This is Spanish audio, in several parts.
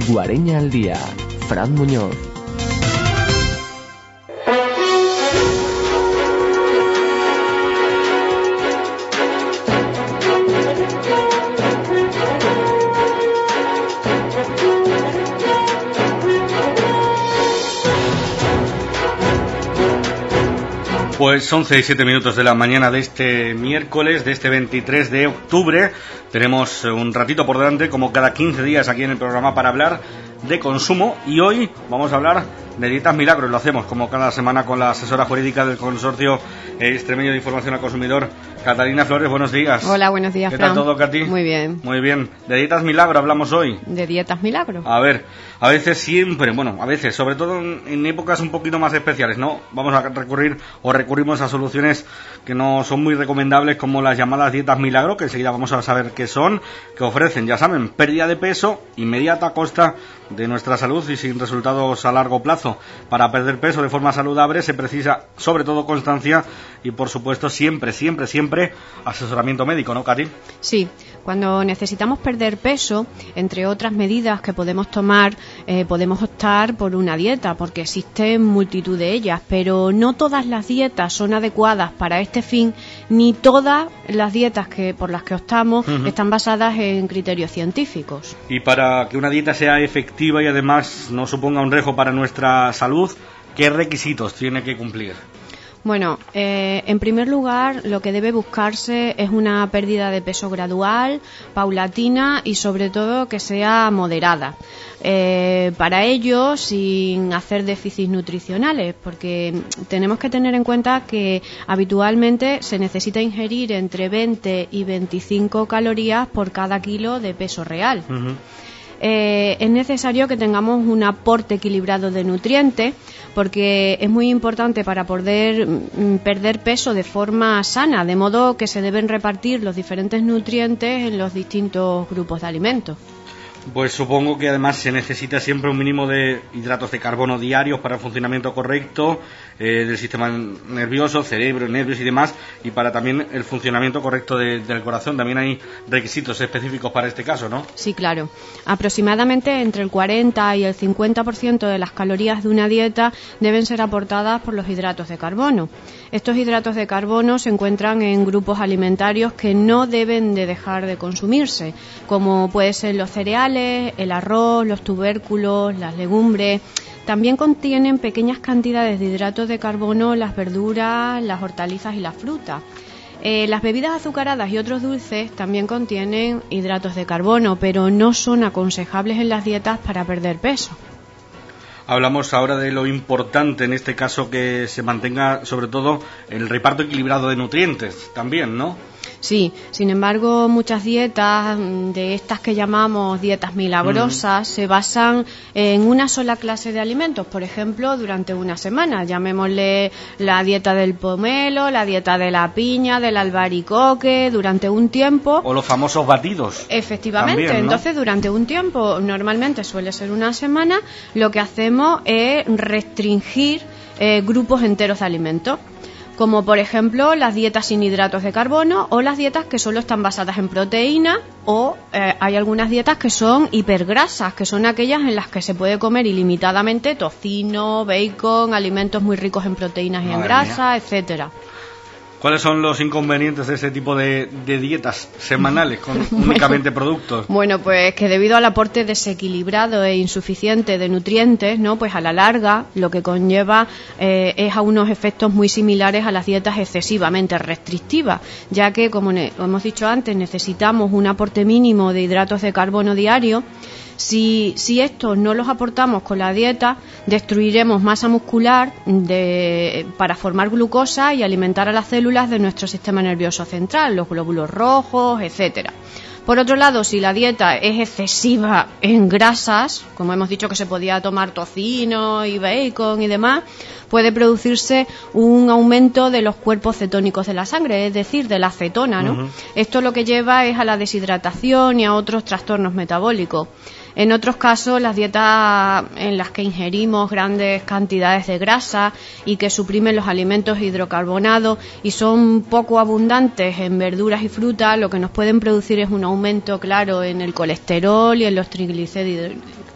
Guareña al día. Fran Muñoz. Pues 11 y 7 minutos de la mañana de este miércoles, de este 23 de octubre. Tenemos un ratito por delante, como cada 15 días aquí en el programa, para hablar de consumo. Y hoy vamos a hablar de Dietas Milagro. Lo hacemos como cada semana con la asesora jurídica del Consorcio Extremeño de Información al Consumidor, Catalina Flores. Buenos días. Hola, buenos días, ¿Qué tal Fran? todo, Cati? Muy bien. Muy bien. De Dietas Milagro hablamos hoy. ¿De Dietas Milagro? A ver, a veces siempre, bueno, a veces, sobre todo en épocas un poquito más especiales, ¿no? Vamos a recurrimos a soluciones que no son muy recomendables, como las llamadas Dietas Milagro, que enseguida vamos a saber qué son, que ofrecen, ya saben, pérdida de peso inmediata a costa de nuestra salud y sin resultados a largo plazo. Para perder peso de forma saludable se precisa sobre todo constancia y, por supuesto, siempre asesoramiento médico, ¿no, Katy? Sí, cuando necesitamos perder peso, entre otras medidas que podemos tomar, podemos optar por una dieta, porque existen multitud de ellas, pero no todas las dietas son adecuadas para este fin, ni todas las dietas por las que optamos están basadas en criterios científicos. Y para que una dieta sea efectiva y además no suponga un riesgo para nuestra salud, ¿qué requisitos tiene que cumplir? Bueno, en primer lugar, lo que debe buscarse es una pérdida de peso gradual, paulatina y sobre todo que sea moderada. Para ello, sin hacer déficits nutricionales, porque tenemos que tener en cuenta que habitualmente se necesita ingerir entre 20 y 25 calorías por cada kilo de peso real. Es necesario que tengamos un aporte equilibrado de nutrientes, porque es muy importante para poder perder peso de forma sana, de modo que se deben repartir los diferentes nutrientes en los distintos grupos de alimentos. Pues supongo que además se necesita siempre un mínimo de hidratos de carbono diarios para el funcionamiento correcto del sistema nervioso, cerebro, nervios y demás, y para también el funcionamiento correcto del corazón. También hay requisitos específicos para este caso, ¿no? Sí, claro. Aproximadamente entre el 40 y el 50% de las calorías de una dieta deben ser aportadas por los hidratos de carbono. Estos hidratos de carbono se encuentran en grupos alimentarios que no deben de dejar de consumirse, como pueden ser los cereales, el arroz, los tubérculos, las legumbres. También contienen pequeñas cantidades de hidratos de carbono las verduras, las hortalizas y las frutas. Las bebidas azucaradas y otros dulces también contienen hidratos de carbono, pero no son aconsejables en las dietas para perder peso. Hablamos ahora de lo importante en este caso, que se mantenga sobre todo el reparto equilibrado de nutrientes también, ¿no? Sí, sin embargo, muchas dietas de estas que llamamos dietas milagrosas se basan en una sola clase de alimentos. Por ejemplo, durante una semana, llamémosle la dieta del pomelo, la dieta de la piña, del albaricoque, durante un tiempo. O los famosos batidos. Efectivamente, también, ¿no? Entonces durante un tiempo, normalmente suele ser una semana, lo que hacemos es restringir grupos enteros de alimentos, como por ejemplo las dietas sin hidratos de carbono o las dietas que solo están basadas en proteína, o hay algunas dietas que son hipergrasas, que son aquellas en las que se puede comer ilimitadamente tocino, bacon, alimentos muy ricos en proteínas y en grasa, etcétera. ¿Cuáles son los inconvenientes de este tipo de dietas semanales con únicamente productos? Bueno, pues que debido al aporte desequilibrado e insuficiente de nutrientes, ¿no? Pues a la larga lo que conlleva es a unos efectos muy similares a las dietas excesivamente restrictivas, ya que, como hemos dicho antes, necesitamos un aporte mínimo de hidratos de carbono diario. Si estos no los aportamos con la dieta, destruiremos masa muscular para formar glucosa y alimentar a las células de nuestro sistema nervioso central, los glóbulos rojos, etcétera. Por otro lado, si la dieta es excesiva en grasas, como hemos dicho que se podía tomar tocino y bacon y demás, puede producirse un aumento de los cuerpos cetónicos de la sangre, es decir, de la acetona, ¿no? Esto lo que lleva es a la deshidratación y a otros trastornos metabólicos. En otros casos, las dietas en las que ingerimos grandes cantidades de grasa y que suprimen los alimentos hidrocarbonados y son poco abundantes en verduras y frutas, lo que nos pueden producir es un aumento claro en el colesterol y en los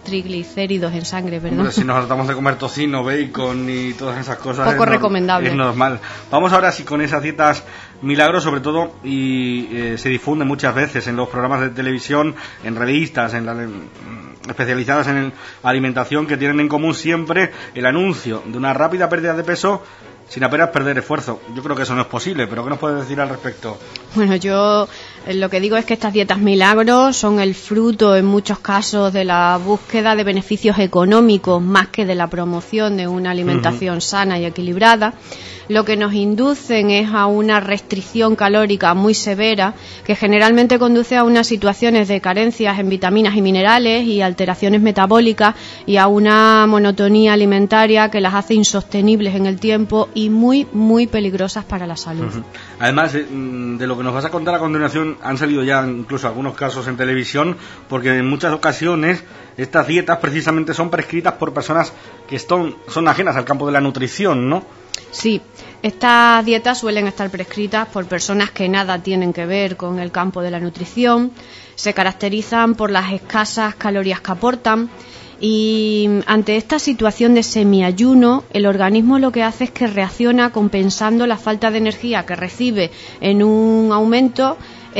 triglicéridos en sangre, perdón. Hombre, si nos tratamos de comer tocino, bacon y todas esas cosas, poco recomendable. Es normal. Vamos ahora sí con esas dietas milagros, sobre todo, y se difunde muchas veces en los programas de televisión, en revistas, especializadas en alimentación, que tienen en común siempre el anuncio de una rápida pérdida de peso sin apenas perder esfuerzo. Yo creo que eso no es posible, pero ¿qué nos puedes decir al respecto? Bueno, yo lo que digo es que estas dietas milagros son el fruto en muchos casos de la búsqueda de beneficios económicos más que de la promoción de una alimentación sana y equilibrada. Lo que nos inducen es a una restricción calórica muy severa, que generalmente conduce a unas situaciones de carencias en vitaminas y minerales y alteraciones metabólicas, y a una monotonía alimentaria que las hace insostenibles en el tiempo y muy, muy peligrosas para la salud. Además, de lo que nos vas a contar a continuación, han salido ya incluso algunos casos en televisión, porque en muchas ocasiones estas dietas precisamente son prescritas por personas que son ajenas al campo de la nutrición, ¿no? Sí, estas dietas suelen estar prescritas por personas que nada tienen que ver con el campo de la nutrición, se caracterizan por las escasas calorías que aportan, y ante esta situación de semiayuno, el organismo lo que hace es que reacciona compensando la falta de energía que recibe en un aumento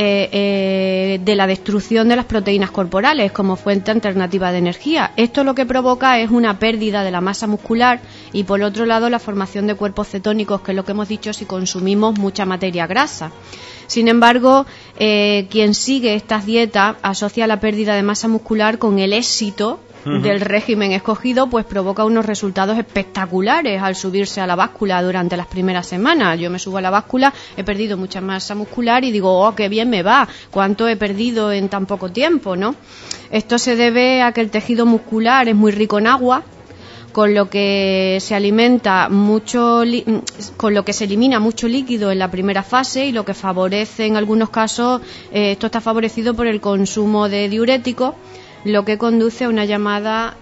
de la destrucción de las proteínas corporales como fuente alternativa de energía. Esto lo que provoca es una pérdida de la masa muscular y, por otro lado, la formación de cuerpos cetónicos, que es lo que hemos dicho si consumimos mucha materia grasa. Sin embargo, quien sigue estas dietas asocia la pérdida de masa muscular con el éxito del régimen escogido, pues provoca unos resultados espectaculares al subirse a la báscula durante las primeras semanas. Yo me subo a la báscula, he perdido mucha masa muscular y digo, oh, qué bien me va, cuánto he perdido en tan poco tiempo, ¿no? Esto se debe a que el tejido muscular es muy rico en agua, con lo que se alimenta con lo que se elimina mucho líquido en la primera fase, y lo que favorece en algunos casos, esto está favorecido por el consumo de diuréticos, lo que conduce a una llamativa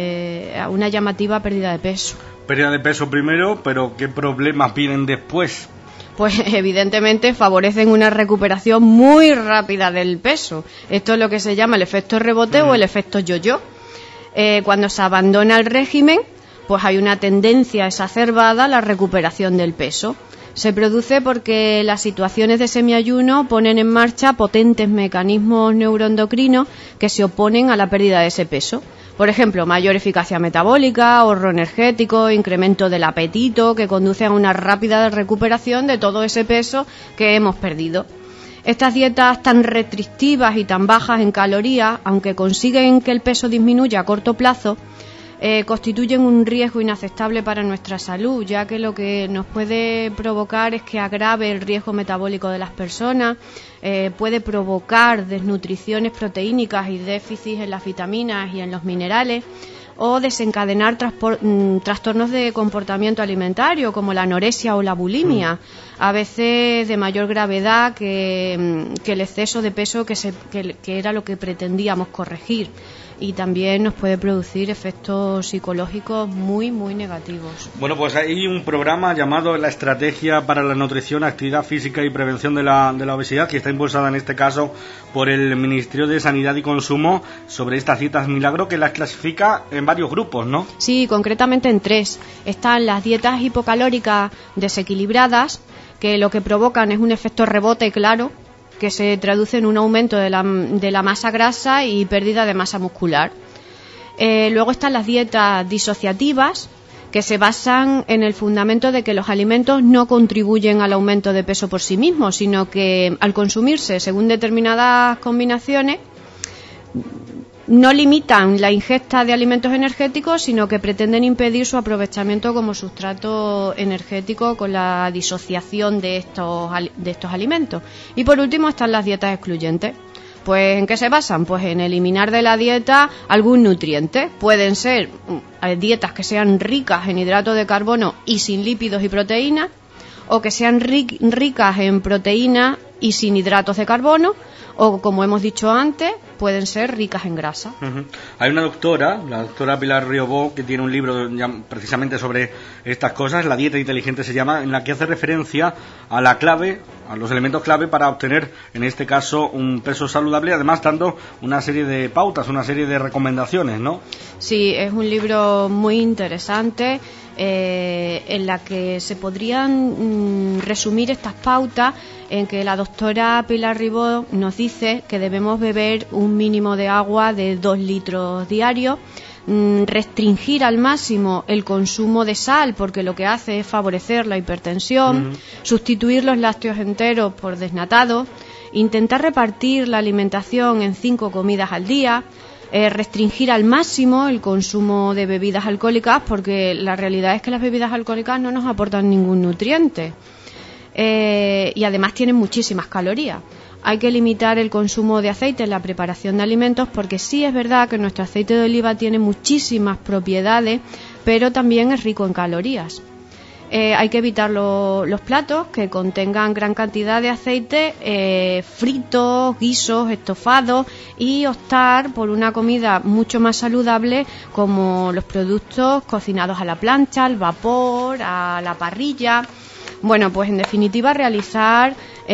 pérdida de peso. Pérdida de peso primero, pero ¿qué problemas vienen después? Pues evidentemente favorecen una recuperación muy rápida del peso. Esto es lo que se llama el efecto rebote o el efecto yo-yo. Cuando se abandona el régimen, pues hay una tendencia exacerbada a la recuperación del peso. Se produce porque las situaciones de semiayuno ponen en marcha potentes mecanismos neuroendocrinos que se oponen a la pérdida de ese peso. Por ejemplo, mayor eficacia metabólica, ahorro energético, incremento del apetito, que conduce a una rápida recuperación de todo ese peso que hemos perdido. Estas dietas tan restrictivas y tan bajas en calorías, aunque consiguen que el peso disminuya a corto plazo, constituyen un riesgo inaceptable para nuestra salud, ya que lo que nos puede provocar es que agrave el riesgo metabólico de las personas, puede provocar desnutriciones proteínicas y déficits en las vitaminas y en los minerales, o desencadenar trastornos de comportamiento alimentario como la anorexia o la bulimia, a veces de mayor gravedad que el exceso de peso que era lo que pretendíamos corregir. Y también nos puede producir efectos psicológicos muy, muy negativos. Bueno, pues hay un programa llamado La Estrategia para la Nutrición, Actividad Física y Prevención de la Obesidad, que está impulsada en este caso por el Ministerio de Sanidad y Consumo, sobre estas dietas milagro, que las clasifica en varios grupos, ¿no? Sí, concretamente en 3. Están las dietas hipocalóricas desequilibradas, que lo que provocan es un efecto rebote claro, que se traduce en un aumento de la masa grasa y pérdida de masa muscular. Luego están las dietas disociativas, que se basan en el fundamento de que los alimentos no contribuyen al aumento de peso por sí mismos, sino que al consumirse según determinadas combinaciones no limitan la ingesta de alimentos energéticos, sino que pretenden impedir su aprovechamiento como sustrato energético con la disociación de estos alimentos. Y por último están las dietas excluyentes. Pues ¿en qué se basan? Pues en eliminar de la dieta algún nutriente. Pueden ser dietas que sean ricas en hidratos de carbono y sin lípidos y proteínas, o que sean ricas en proteínas y sin hidratos de carbono, o, como hemos dicho antes, pueden ser ricas en grasa. Hay una doctora, la doctora Pilar Riobó, que tiene un libro ya precisamente sobre estas cosas, La dieta inteligente se llama, en la que hace referencia a la clave, a los elementos clave para obtener, en este caso, un peso saludable, además dando una serie de pautas, una serie de recomendaciones, ¿no? Sí, es un libro muy interesante, en la que se podrían resumir estas pautas en que la doctora Pilar Ribó nos dice que debemos beber un mínimo de agua de 2 litros diarios, restringir al máximo el consumo de sal, porque lo que hace es favorecer la hipertensión, sustituir los lácteos enteros por desnatados, intentar repartir la alimentación en 5 comidas al día, restringir al máximo el consumo de bebidas alcohólicas, porque la realidad es que las bebidas alcohólicas no nos aportan ningún nutriente, y además tienen muchísimas calorías. Hay que limitar el consumo de aceite en la preparación de alimentos, porque sí es verdad que nuestro aceite de oliva tiene muchísimas propiedades, pero también es rico en calorías. Hay que evitar los platos que contengan gran cantidad de aceite, fritos, guisos, estofados, y optar por una comida mucho más saludable, como los productos cocinados a la plancha, al vapor, a la parrilla. Bueno, pues en definitiva realizar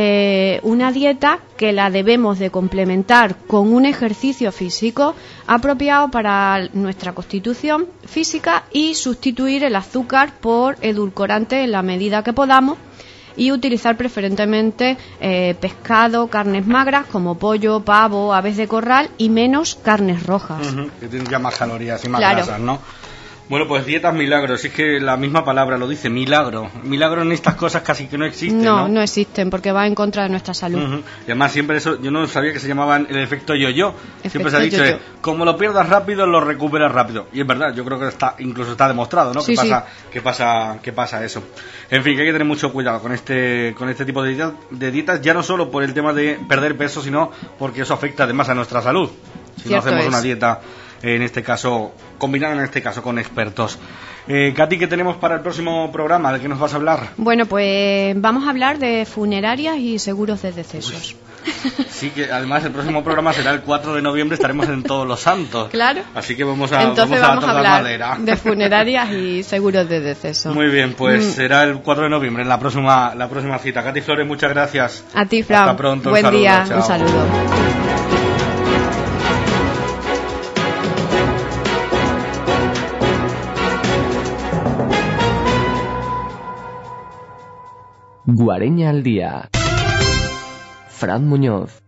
una dieta que la debemos de complementar con un ejercicio físico apropiado para nuestra constitución física, y sustituir el azúcar por edulcorante en la medida que podamos, y utilizar preferentemente pescado, carnes magras como pollo, pavo, aves de corral, y menos carnes rojas. Que tienen ya más calorías y más grasas, ¿no? Bueno, pues dietas milagros, es que la misma palabra lo dice, milagro. Milagro en estas cosas casi que no existen, ¿no? No existen, porque va en contra de nuestra salud. Y además siempre eso, yo no sabía que se llamaban el efecto yo-yo. Siempre se ha dicho, como lo pierdas rápido, lo recuperas rápido. Y es verdad, yo creo que incluso está demostrado, ¿no? Sí, que pasa eso. En fin, que hay que tener mucho cuidado con este tipo de dietas, ya no solo por el tema de perder peso, sino porque eso afecta además a nuestra salud. Si no hacemos una dieta, en este caso, combinada en este caso con expertos. Katy, ¿qué tenemos para el próximo programa? ¿De qué nos vas a hablar? Bueno, pues vamos a hablar de funerarias y seguros de decesos. Sí, que además el próximo programa será el 4 de noviembre, estaremos en Todos los Santos. Claro. Así que vamos a hablar madera. De funerarias y seguros de deceso. Muy bien, pues será el 4 de noviembre en la próxima cita. Katy Flores, muchas gracias. A ti, Fran. Hasta pronto. Buen día. Chao. Un saludo. Guareña al día. Fran Muñoz.